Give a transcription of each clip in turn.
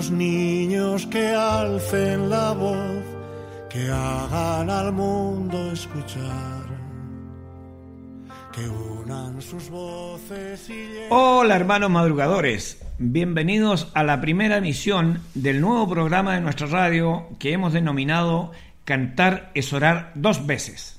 los niños que alcen la voz, que hagan al mundo escuchar, que unan sus voces y... Hola hermanos madrugadores, bienvenidos a la primera emisión del nuevo programa de nuestra radio que hemos denominado Cantar es orar dos veces.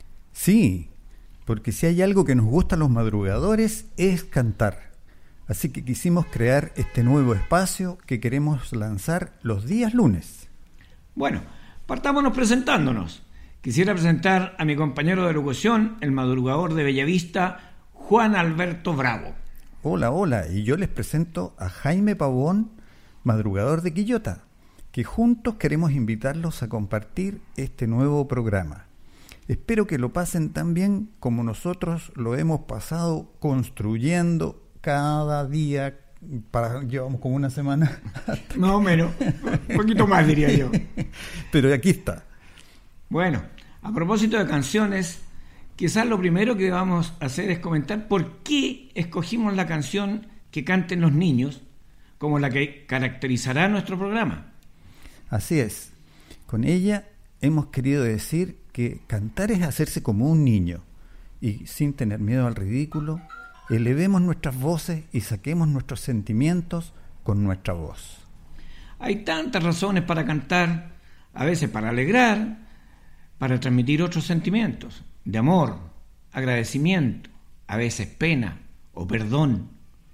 Sí, porque si hay algo que nos gusta a los madrugadores es cantar. Así que quisimos crear este nuevo espacio que queremos lanzar los días lunes. Bueno, partámonos presentándonos. Quisiera presentar a mi compañero de locución, el madrugador de Bellavista, Juan Alberto Bravo. Hola, y yo les presento a Jaime Pavón, madrugador de Quillota, que juntos queremos invitarlos a compartir este nuevo programa. Espero que lo pasen tan bien como nosotros lo hemos pasado construyendo cada día. Llevamos como una semana. Más o menos, un poquito más diría yo. Pero aquí está. Bueno, a propósito de canciones, quizás lo primero que vamos a hacer es comentar por qué escogimos la canción que canten los niños como la que caracterizará nuestro programa. Así es. Con ella hemos querido decir que cantar es hacerse como un niño y sin tener miedo al ridículo, elevemos nuestras voces y saquemos nuestros sentimientos con nuestra voz. Hay tantas razones para cantar, a veces para alegrar, para transmitir otros sentimientos, de amor, agradecimiento, a veces pena o perdón.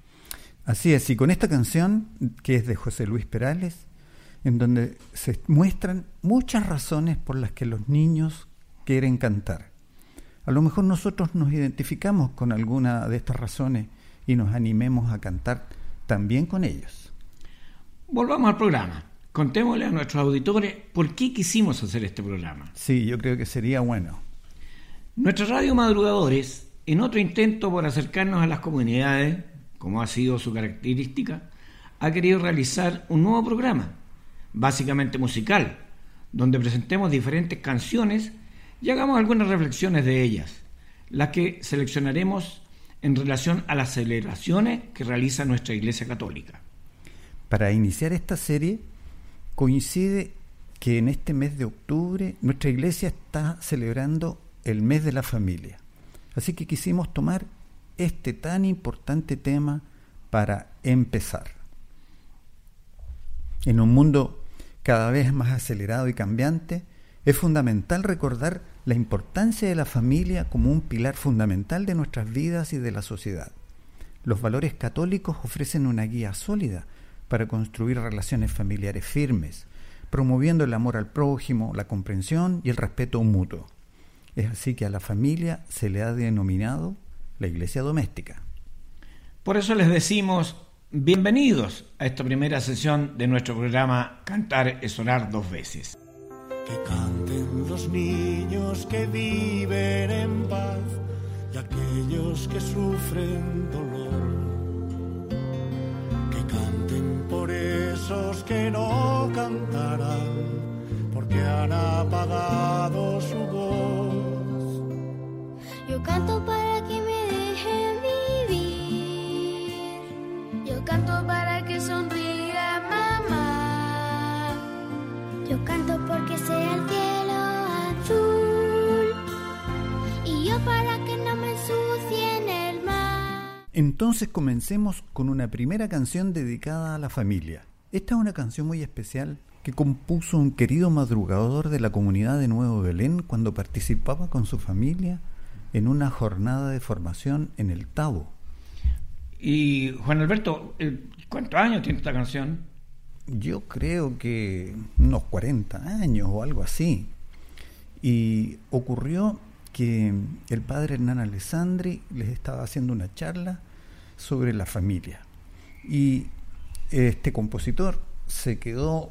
Así es, y con esta canción, que es de José Luis Perales, en donde se muestran muchas razones por las que los niños quieren cantar. A lo mejor nosotros nos identificamos con alguna de estas razones y nos animemos a cantar también con ellos. Volvamos al programa. Contémosle a nuestros auditores por qué quisimos hacer este programa. Sí, yo creo que sería bueno. Nuestra radio Madrugadores, en otro intento por acercarnos a las comunidades, como ha sido su característica, ha querido realizar un nuevo programa, básicamente musical, donde presentemos diferentes canciones y hagamos algunas reflexiones de ellas, las que seleccionaremos en relación a las celebraciones que realiza nuestra Iglesia Católica. Para iniciar esta serie, coincide que en este mes de octubre nuestra Iglesia está celebrando el mes de la familia. Así que quisimos tomar este tan importante tema para empezar. En un mundo cada vez más acelerado y cambiante, es fundamental recordar la importancia de la familia como un pilar fundamental de nuestras vidas y de la sociedad. Los valores católicos ofrecen una guía sólida para construir relaciones familiares firmes, promoviendo el amor al prójimo, la comprensión y el respeto mutuo. Es así que a la familia se le ha denominado la iglesia doméstica. Por eso les decimos bienvenidos a esta primera sesión de nuestro programa Cantar es orar dos veces. Que canten los niños que viven en paz y aquellos que sufren dolor. Que canten por esos que no cantarán porque han apagado su voz. Yo canto para que me dejen vivir. Yo canto para que sonría mamá. Yo canto porque sea el cielo azul. Y yo para que no me ensucien el mar. Entonces comencemos con una primera canción dedicada a la familia. Esta es una canción muy especial que compuso un querido madrugador de la comunidad de Nuevo Belén cuando participaba con su familia en una jornada de formación en el Tabo. Y Juan Alberto, ¿cuántos años tiene esta canción? Yo creo que unos 40 años o algo así. Y ocurrió que el padre Hernán Alessandri les estaba haciendo una charla sobre la familia. Y este compositor se quedó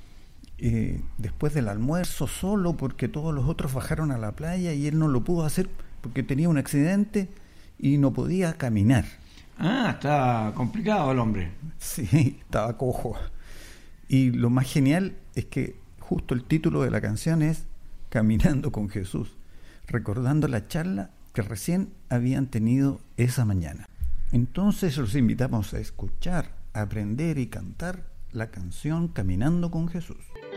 después del almuerzo solo porque todos los otros bajaron a la playa y él no lo pudo hacer porque tenía un accidente y no podía caminar. Ah, está complicado el hombre. Sí, estaba cojo. Y lo más genial es que justo el título de la canción es Caminando con Jesús, recordando la charla que recién habían tenido esa mañana. Entonces los invitamos a escuchar, a aprender y cantar la canción Caminando con Jesús.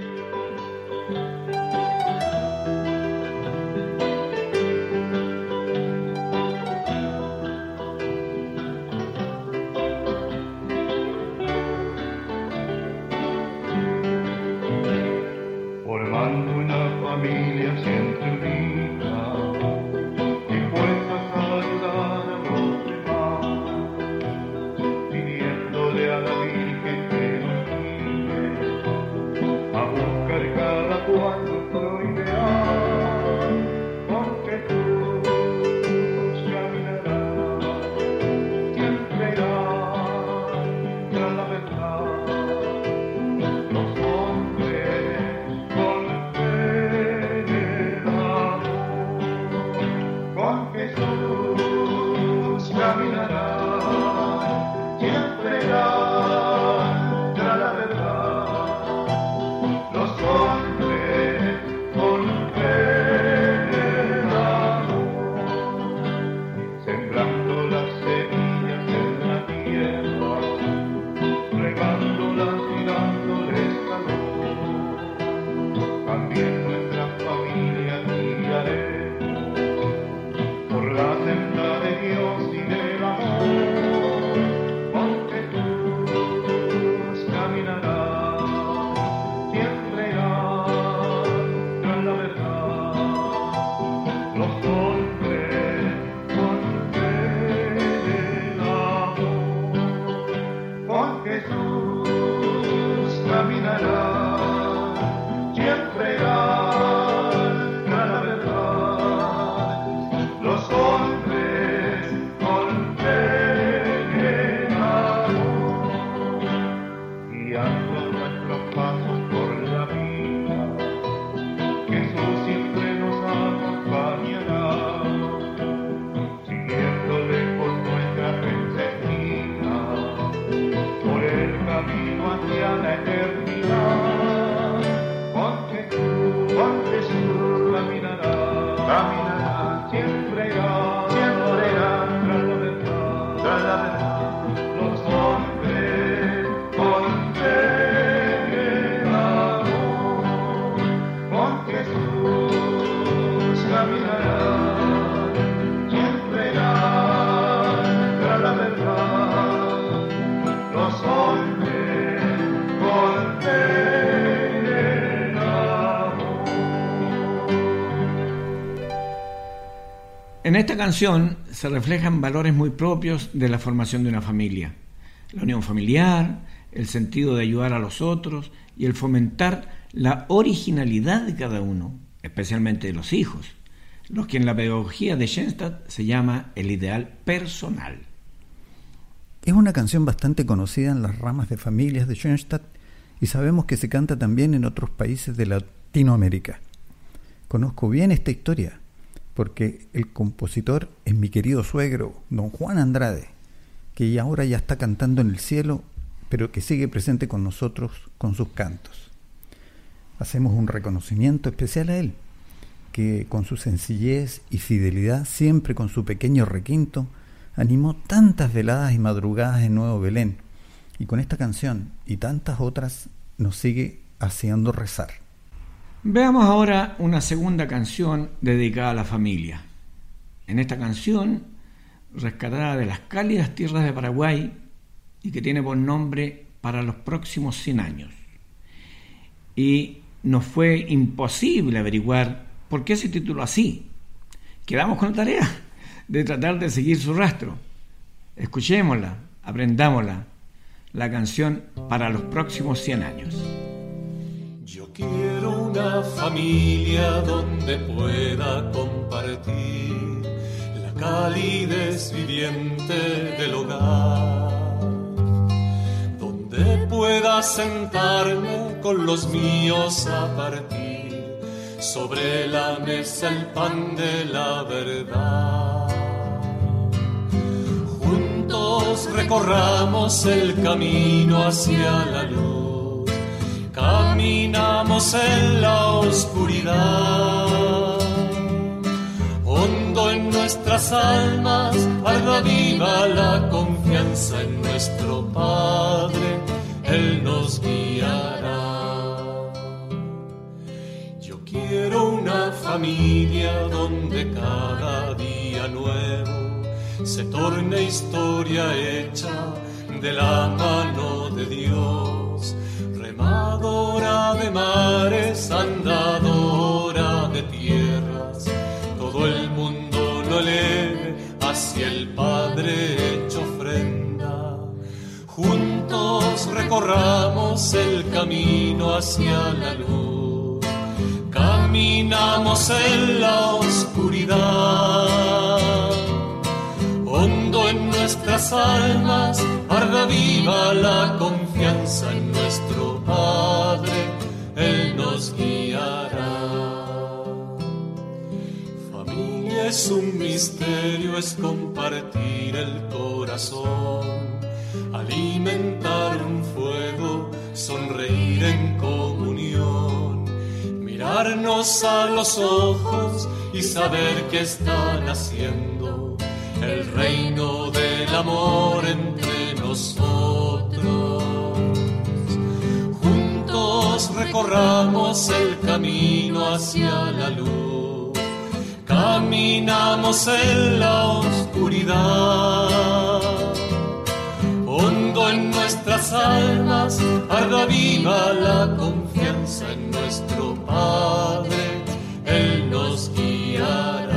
Formando una familia siempre unida, dispuestas a ayudar a los demás, pidiéndole a la Virgen que nos guíe a buscar cada cual nuestro ideal. Con Jesús caminará, siempre irá tras la verdad. Los hombres con Jesús caminará, siempre irá tras la verdad. Los hombres con fe sembrando las semillas en la tierra, regándolas y dándoles calor. También nuestra familia guiaremos por la senda de Dios y del amor. Con Jesús caminará, siempre irá tras la verdad. Los hombres con fe del amor. Con Jesús caminará, siempre irá tras la verdad. Los hombres con fe del amor, guiando nuestros pasos por la vida, Jesús siempre nos acompañará, siguiéndole por nuestra pensamiento, por el camino hacia la eternidad. Con Jesús caminará, siempre irá tras la verdad. Los hombres con fe del amor. Con Jesús caminará, siempre irá tras la verdad. Los hombres con fe del amor. En esta canción se reflejan valores muy propios de la formación de una familia: la unión familiar, el sentido de ayudar a los otros y el fomentar la originalidad de cada uno, especialmente de los hijos, los que en la pedagogía de Schoenstatt se llama el ideal personal. Es una canción bastante conocida en las ramas de familias de Schoenstatt y sabemos que se canta también en otros países de Latinoamérica. Conozco bien esta historia porque el compositor es mi querido suegro, don Juan Andrade, que ahora ya está cantando en el cielo, pero que sigue presente con nosotros con sus cantos. Hacemos un reconocimiento especial a él, que con su sencillez y fidelidad, siempre con su pequeño requinto, animó tantas veladas y madrugadas en Nuevo Belén, y con esta canción y tantas otras nos sigue haciendo rezar. Veamos ahora una segunda canción dedicada a la familia. En esta canción, rescatada de las cálidas tierras de Paraguay y que tiene por nombre Para los próximos 100 años. Y nos fue imposible averiguar por qué se tituló así. Quedamos con la tarea de tratar de seguir su rastro. Escuchémosla, aprendámosla. La canción Para los próximos 100 años. Yo quiero una familia donde pueda compartir la calidez viviente del hogar, donde pueda sentarme con los míos a partir sobre la mesa el pan de la verdad. Juntos recorramos el camino hacia la luz. Caminamos en la oscuridad, hondo en nuestras almas, arda viva la confianza en nuestro Padre, Él nos nos guiará. Yo quiero una familia donde cada día nuevo se torne historia hecha de la mano de Dios, remadora de mares, andadora de tierras, todo el mundo lo eleve hacia el Padre hecho ofrenda. Juntos recorramos el camino hacia la luz, caminamos en la oscuridad. Hondo en nuestras almas arda viva la confianza en nuestro Padre, Él nos guiará. Familia es un misterio, es compartir el corazón, alimentar un fuego, sonreír en comunión, mirarnos a los ojos y saber que están haciendo el reino del amor entre nosotros. Juntos recorramos el camino hacia la luz, caminamos en la oscuridad. Hondo en nuestras almas arda viva la confianza en nuestro Padre, Él nos guiará.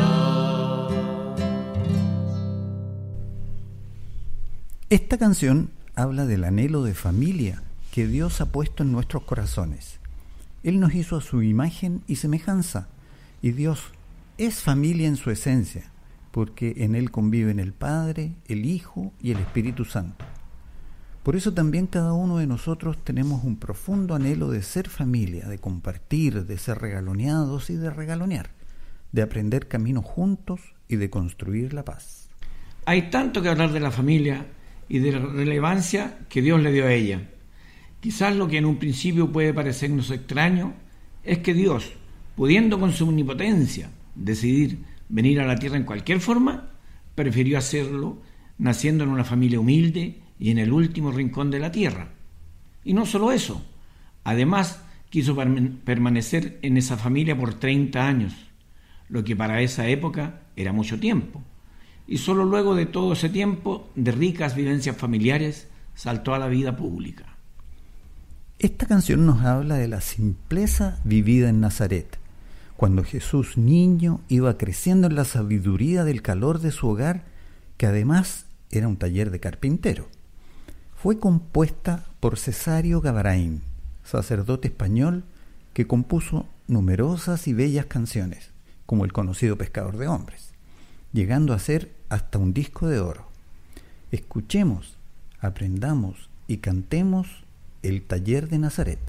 Esta canción habla del anhelo de familia que Dios ha puesto en nuestros corazones. Él nos hizo a su imagen y semejanza, y Dios es familia en su esencia, porque en Él conviven el Padre, el Hijo y el Espíritu Santo. Por eso también cada uno de nosotros tenemos un profundo anhelo de ser familia, de compartir, de ser regaloneados y de regalonear, de aprender caminos juntos y de construir la paz. Hay tanto que hablar de la familia y de la relevancia que Dios le dio a ella. Quizás lo que en un principio puede parecernos extraño es que Dios, pudiendo con su omnipotencia decidir venir a la tierra en cualquier forma, prefirió hacerlo naciendo en una familia humilde y en el último rincón de la tierra. Y no solo eso, además quiso permanecer en esa familia por 30 años, lo que para esa época era mucho tiempo. Y solo luego de todo ese tiempo de ricas vivencias familiares saltó a la vida pública. Esta canción nos habla de la simpleza vivida en Nazaret, cuando Jesús niño iba creciendo en la sabiduría del calor de su hogar, que además era un taller de carpintero. Fue compuesta por Cesario Gavarain, sacerdote español que compuso numerosas y bellas canciones, como el conocido Pescador de Hombres, llegando a ser hasta un disco de oro. Escuchemos, aprendamos y cantemos el taller de Nazaret.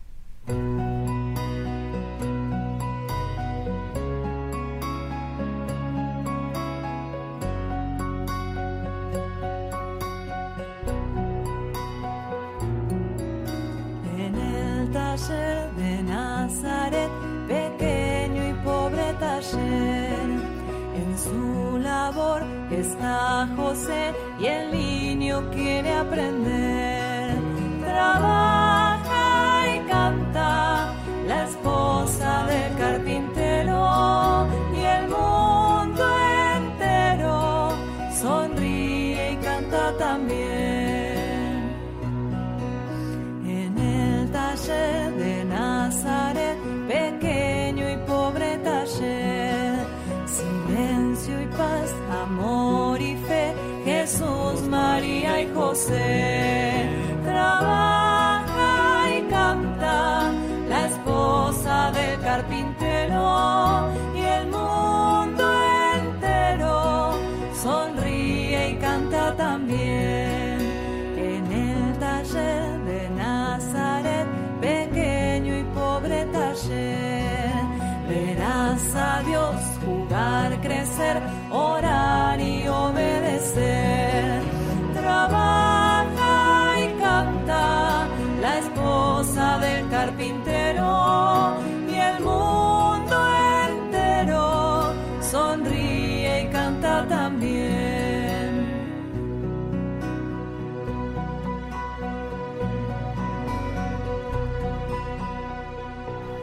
En el taller de Nazaret, pequeño y pobre taller, en su labor está José y el niño quiere aprender. Trabaja y canta la esposa del carpintero, y el mundo entero sonríe y canta también. En el taller de Nazaret, pequeño y pobre taller, silencio y paz, amor y fe, Jesús, María y José. Trabaja y canta la esposa del carpintero, y el mundo entero sonríe y canta también. En el taller de Nazaret, pequeño y pobre taller, verás a Dios jugar, crecer, orar y obedecer. Trabaja y canta la esposa del carpintero, y el mundo entero sonríe y canta también.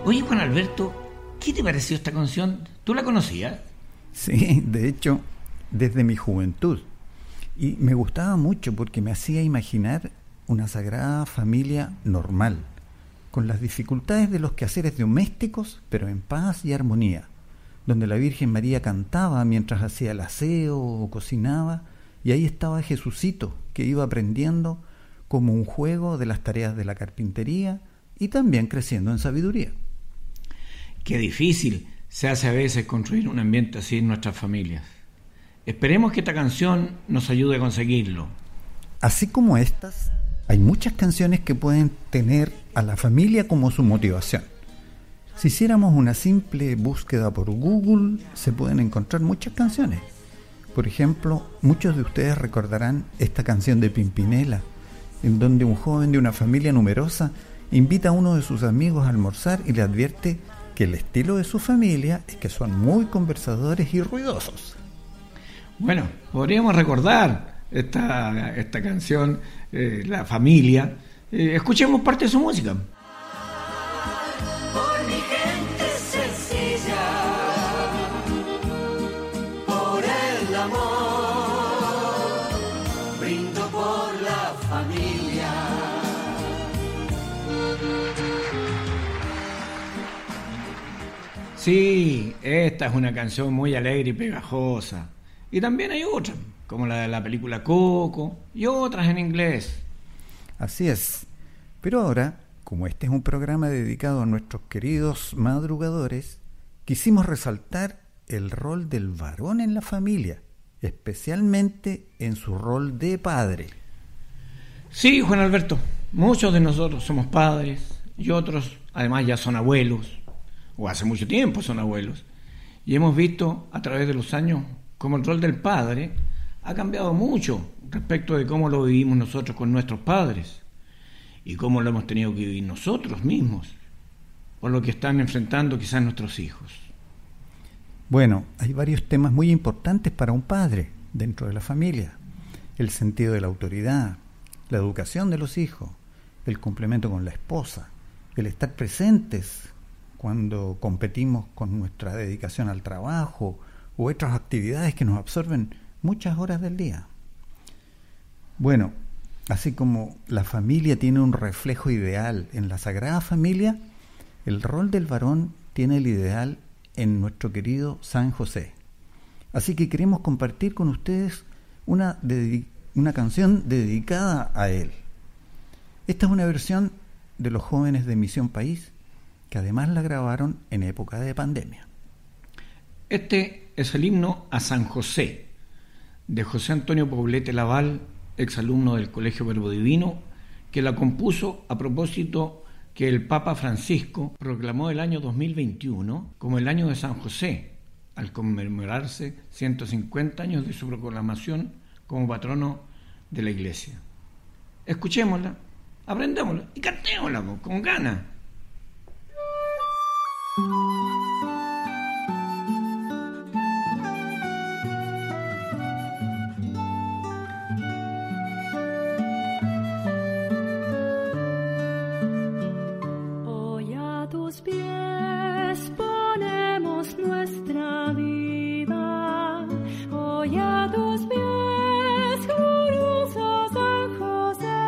Oye, Juan Alberto, ¿qué te pareció esta canción? ¿Tú la conocías? Sí, de hecho, desde mi juventud. Y me gustaba mucho porque me hacía imaginar una sagrada familia normal, con las dificultades de los quehaceres domésticos, pero en paz y armonía, donde la Virgen María cantaba mientras hacía el aseo o cocinaba, y ahí estaba Jesucito, que iba aprendiendo como un juego de las tareas de la carpintería y también creciendo en sabiduría. Qué difícil se hace a veces construir un ambiente así en nuestras familias. Esperemos que esta canción nos ayude a conseguirlo. Así como estas, hay muchas canciones que pueden tener a la familia como su motivación. Si hiciéramos una simple búsqueda por Google, se pueden encontrar muchas canciones. Por ejemplo, muchos de ustedes recordarán esta canción de Pimpinela, en donde un joven de una familia numerosa invita a uno de sus amigos a almorzar y le advierte que el estilo de su familia es que son muy conversadores y ruidosos. Bueno, podríamos recordar esta canción, La Familia. Escuchemos parte de su música. Por mi gente sencilla, por el amor, brindo por la familia. Sí, esta es una canción muy alegre y pegajosa. Y también hay otras, como la de la película Coco y otras en inglés. Así es. Pero ahora, como este es un programa dedicado a nuestros queridos madrugadores, quisimos resaltar el rol del varón en la familia, especialmente en su rol de padre. Sí, Juan Alberto, muchos de nosotros somos padres y otros además ya son abuelos, o hace mucho tiempo son abuelos, y hemos visto a través de los años cómo el rol del padre ha cambiado mucho respecto de cómo lo vivimos nosotros con nuestros padres y cómo lo hemos tenido que vivir nosotros mismos, por lo que están enfrentando quizás nuestros hijos. Bueno, hay varios temas muy importantes para un padre dentro de la familia: el sentido de la autoridad, la educación de los hijos, el complemento con la esposa, el estar presentes cuando competimos con nuestra dedicación al trabajo u otras actividades que nos absorben muchas horas del día. Bueno, así como la familia tiene un reflejo ideal en la Sagrada Familia, el rol del varón tiene el ideal en nuestro querido San José. Así que queremos compartir con ustedes una canción dedicada a él. Esta es una versión de los jóvenes de Misión País, que además la grabaron en época de pandemia. Este es el himno a San José, de José Antonio Poblete Laval, exalumno del Colegio Verbo Divino, que la compuso a propósito que el Papa Francisco proclamó el año 2021 como el año de San José, al conmemorarse 150 años de su proclamación como patrono de la Iglesia. Escuchémosla, aprendémosla y cantémosla con ganas. Hoy a tus pies ponemos nuestra vida. Hoy a tus pies, glorioso San José,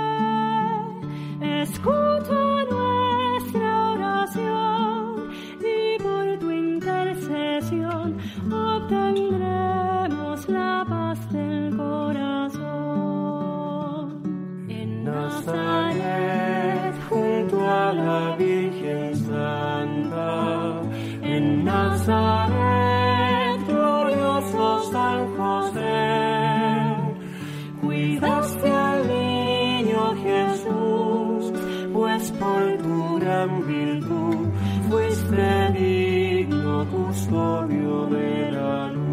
escucha nuestra oración y por tu intercesión obtendremos la paz del corazón. En Nazaret, junto a la Virgen Santa, en Nazaret, glorioso San José, cuidaste al niño Jesús, pues por tu gran virtud fuiste digno custodio de la luz.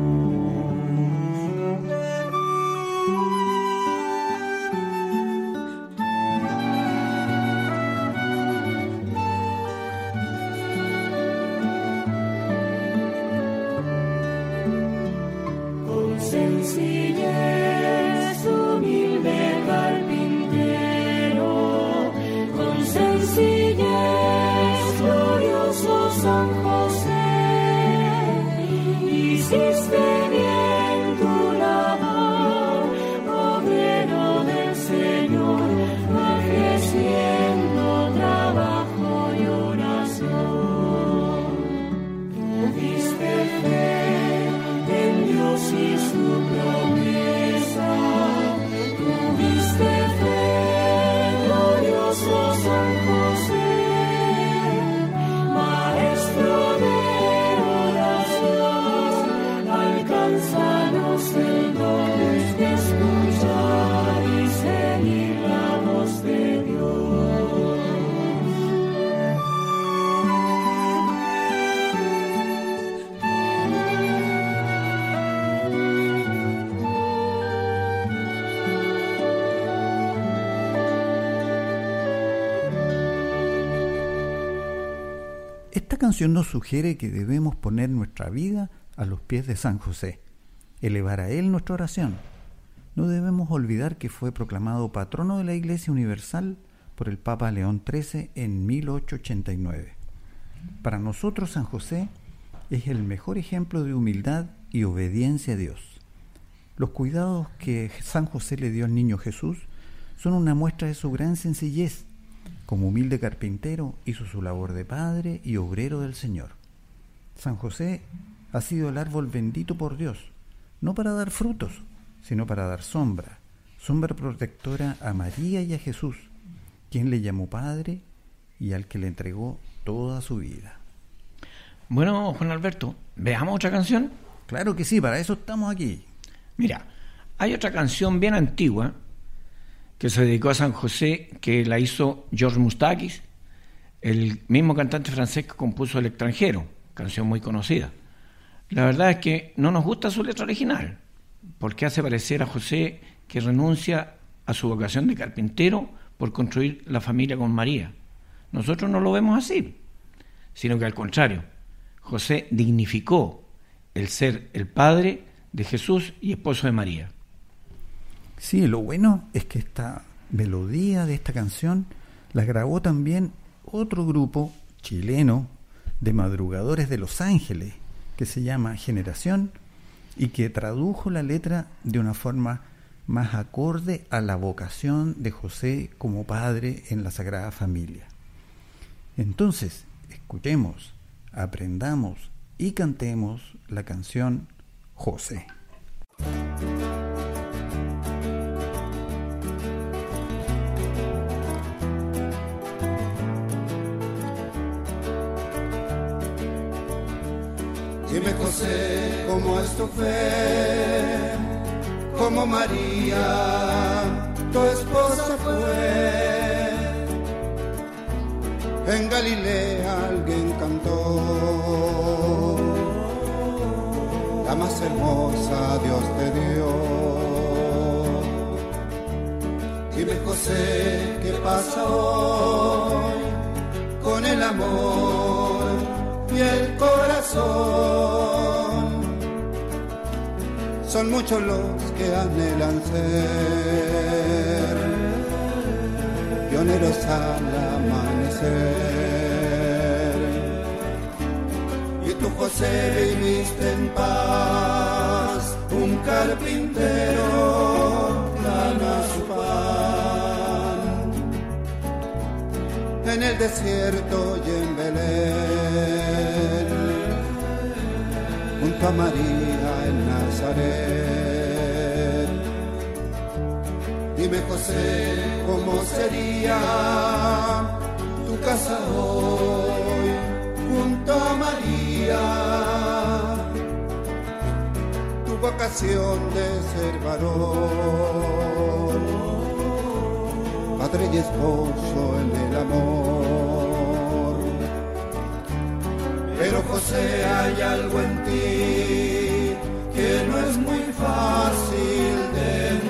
Con sencillez, humilde carpintero, con sencillez, glorioso hiciste bien tu labor, obrero del Señor, ofreciendo trabajo y oración. Tuviste fe en Dios y su promesa, tuviste fe, glorioso San José, maestro de oración, alcánzanos el don de escuchar y seguir la voz de Dios. Esta canción nos sugiere que debemos poner nuestra vida a los pies de San José, elevar a él nuestra oración. No debemos olvidar que fue proclamado patrono de la Iglesia Universal por el Papa León XIII en 1889. Para nosotros San José es el mejor ejemplo de humildad y obediencia a Dios. Los cuidados que San José le dio al niño Jesús son una muestra de su gran sencillez. Como humilde carpintero hizo su labor de padre y obrero del Señor. San José ha sido el árbol bendito por Dios, no para dar frutos, sino para dar sombra protectora a María y a Jesús, quien le llamó Padre y al que le entregó toda su vida. Bueno, Juan Alberto, ¿veamos otra canción? Claro que sí, para eso estamos aquí. Mira, hay otra canción bien antigua que se dedicó a San José, que la hizo Georges Moustakis, el mismo cantante francés que compuso El extranjero, canción muy conocida. La verdad es que no nos gusta su letra original, porque hace parecer a José que renuncia a su vocación de carpintero por construir la familia con María. Nosotros no lo vemos así, sino que al contrario, José dignificó el ser el padre de Jesús y esposo de María. Sí, lo bueno es que esta melodía de esta canción la grabó también otro grupo chileno de madrugadores de Los Ángeles que se llama Generación y que tradujo la letra de una forma más acorde a la vocación de José como padre en la Sagrada Familia. Entonces, escuchemos, aprendamos y cantemos la canción José. Dime, José, ¿cómo es tu fe? Como María, tu esposa fue. En Galilea alguien cantó, la más hermosa Dios te dio. Dime, José, ¿qué pasa hoy con el amor y el corazón? Son muchos los que anhelan ser pioneros al amanecer. Y tú, José, viviste en paz, un carpintero gana su pan en el desierto y en Belén, junto a María en Nazaret. Dime, José, ¿cómo sería tu casa hoy junto a María? Tu vocación de ser varón, padre y esposo en el amor. Pero, José, hay algo en ti que no es muy fácil de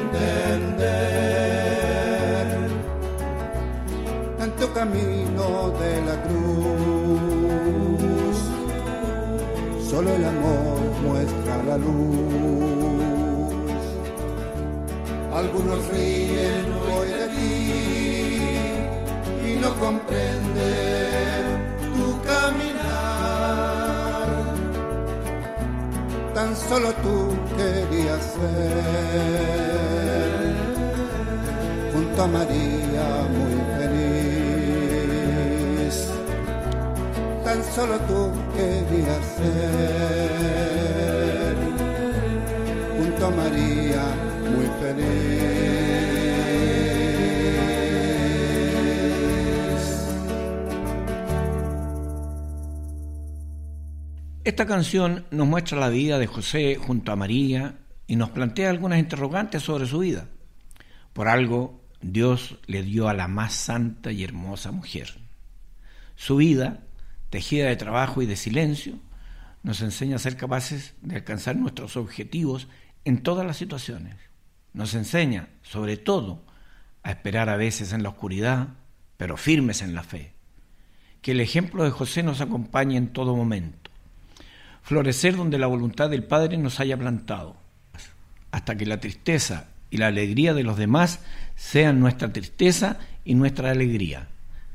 entender. En tu camino de la cruz, solo el amor muestra la luz. Algunos ríen hoy de ti y no comprenden tu caminar. tan solo tú querías ser, junto a María muy feliz. Tan solo tú querías ser, junto a María muy feliz. Esta canción nos muestra la vida de José junto a María y nos plantea algunas interrogantes sobre su vida. Por algo, Dios le dio a la más santa y hermosa mujer. Su vida, tejida de trabajo y de silencio, nos enseña a ser capaces de alcanzar nuestros objetivos en todas las situaciones. Nos enseña, sobre todo, a esperar a veces en la oscuridad, pero firmes en la fe. Que el ejemplo de José nos acompañe en todo momento. Florecer donde la voluntad del Padre nos haya plantado, hasta que la tristeza y la alegría de los demás sean nuestra tristeza y nuestra alegría.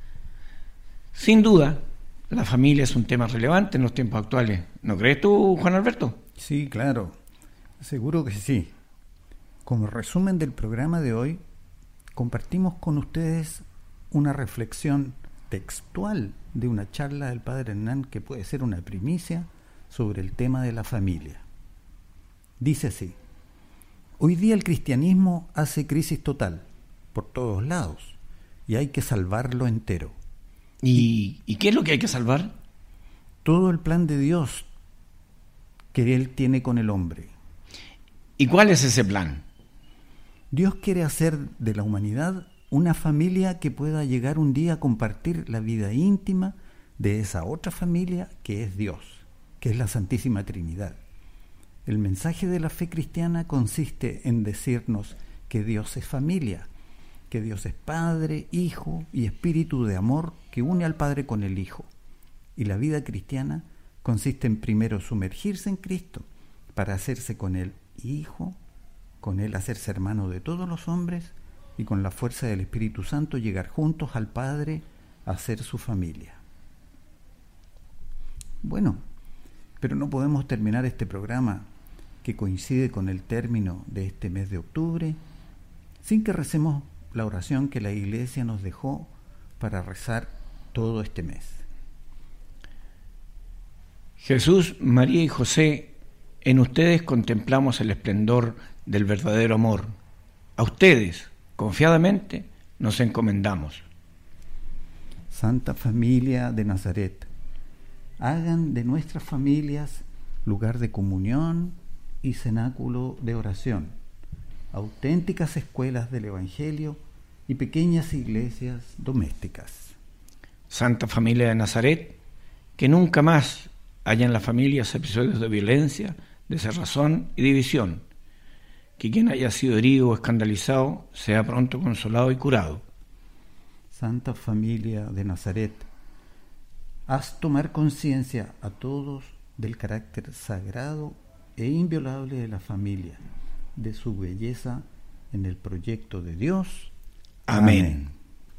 Sin duda, la familia es un tema relevante en los tiempos actuales. ¿No crees tú, Juan Alberto? Sí, claro, seguro que sí. Como resumen del programa de hoy, compartimos con ustedes una reflexión textual de una charla del Padre Hernán que puede ser una primicia sobre el tema de la familia. Dice así: hoy día el cristianismo hace crisis total, por todos lados, y hay que salvarlo entero. ¿Y qué es lo que hay que salvar? Todo el plan de Dios que Él tiene con el hombre. ¿Y cuál es ese plan? Dios quiere hacer de la humanidad una familia que pueda llegar un día a compartir la vida íntima de esa otra familia que es Dios, que es la Santísima Trinidad. El mensaje de la fe cristiana consiste en decirnos que Dios es familia, que Dios es Padre, Hijo y Espíritu de amor que une al Padre con el Hijo. Y la vida cristiana consiste en primero sumergirse en Cristo para hacerse con Él Hijo, con Él hacerse hermano de todos los hombres y con la fuerza del Espíritu Santo llegar juntos al Padre a ser su familia. Bueno, pero no podemos terminar este programa, que coincide con el término de este mes de octubre, sin que recemos la oración que la Iglesia nos dejó para rezar todo este mes. Jesús, María y José, en ustedes contemplamos el esplendor del verdadero amor. A ustedes, confiadamente, nos encomendamos. Santa Familia de Nazaret, hagan de nuestras familias lugar de comunión y cenáculo de oración, auténticas escuelas del Evangelio y pequeñas iglesias domésticas. Santa Familia de Nazaret, que nunca más haya en las familias episodios de violencia, de cerrazón y división, que quien haya sido herido o escandalizado sea pronto consolado y curado. Santa Familia de Nazaret, haz tomar conciencia a todos del carácter sagrado e inviolable de la familia, de su belleza en el proyecto de Dios. Amén.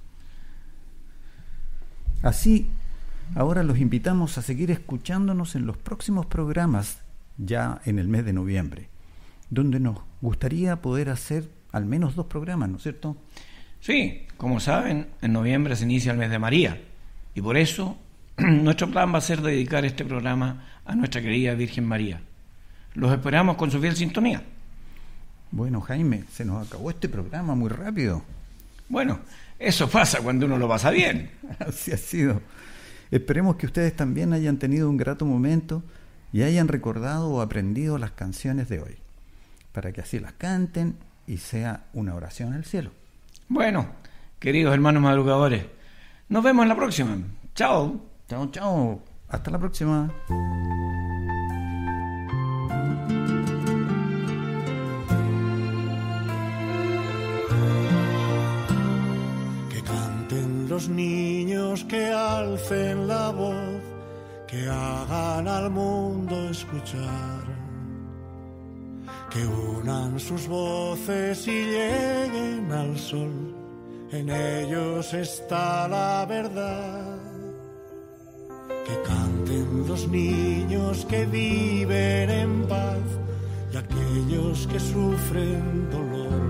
Así, ahora los invitamos a seguir escuchándonos en los próximos programas, ya en el mes de noviembre, donde nos gustaría poder hacer al menos 2 programas, ¿no es cierto? Sí, como saben, en noviembre se inicia el mes de María, y por eso nuestro plan va a ser dedicar este programa a nuestra querida Virgen María. Los esperamos con su fiel sintonía. Bueno, Jaime, se nos acabó este programa muy rápido. Bueno, eso pasa cuando uno lo pasa bien. Así ha sido. Esperemos que ustedes también hayan tenido un grato momento y hayan recordado o aprendido las canciones de hoy, para que así las canten y sea una oración al cielo. Bueno, queridos hermanos madrugadores, nos vemos en la próxima. Chao. Chao, chao. Hasta la próxima. Que canten los niños, que alcen la voz, que hagan al mundo escuchar, que unan sus voces y lleguen al sol, en ellos está la verdad. Que canten canten los niños que viven en paz y aquellos que sufren dolor.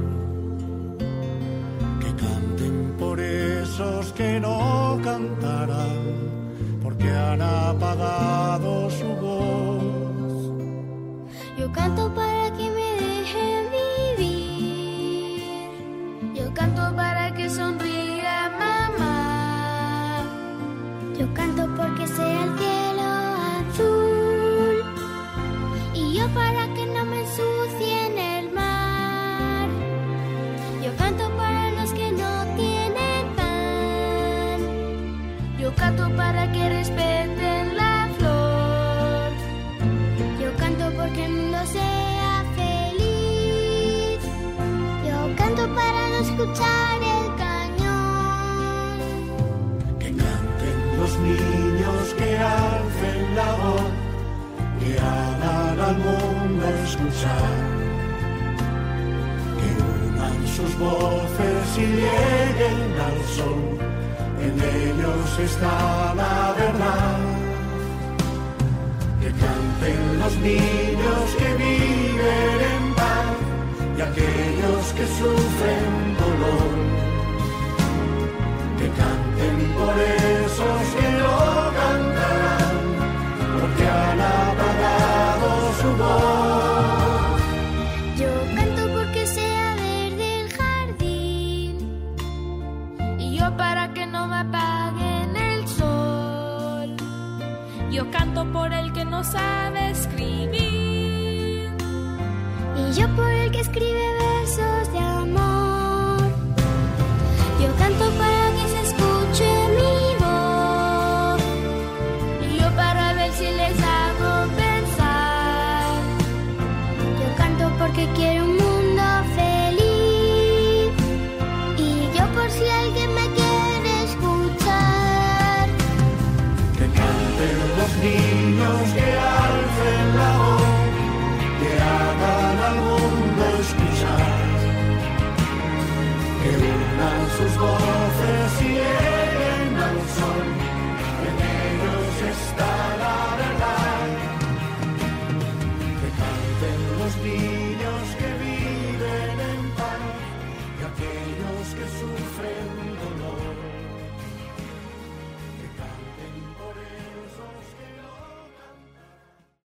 Que canten por esos que no cantarán, porque han apagado su voz. Yo canto para que me dejen vivir. Yo canto para que sonría mamá. Yo canto porque sea el cielo azul. Y yo para que no me ensucie en el mar. Yo canto para los que no tienen pan. Yo canto para que respeten la flor. Yo canto porque el mundo sea feliz. Yo canto para no escuchar el cañón. Que canten los niños, que alcen la voz, que hagan al mundo escuchar. Que unan sus voces y lleguen al sol. En ellos está la verdad. Que canten los niños que viven en paz y aquellos que sufren dolor. Que canten por esos que no cantarán, porque han apagado su voz. Yo canto porque sea verde el jardín. Y yo para que no me apaguen el sol. Yo canto por el que no sabe escribir. Y yo por el que escribe versos